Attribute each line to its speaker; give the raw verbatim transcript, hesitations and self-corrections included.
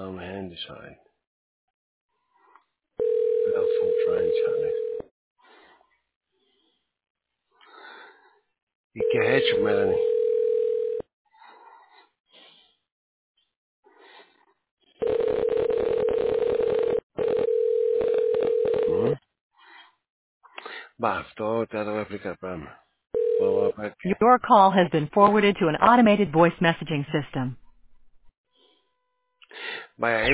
Speaker 1: Tom Handyside. Helpful franchise. ¿Y qué has hecho, Melanie? ¿Mm? Va, todo te lo voy a explicar, espérame. Todo va a ver qué.
Speaker 2: Your call has been forwarded to an automated voice messaging system.
Speaker 1: Vaya,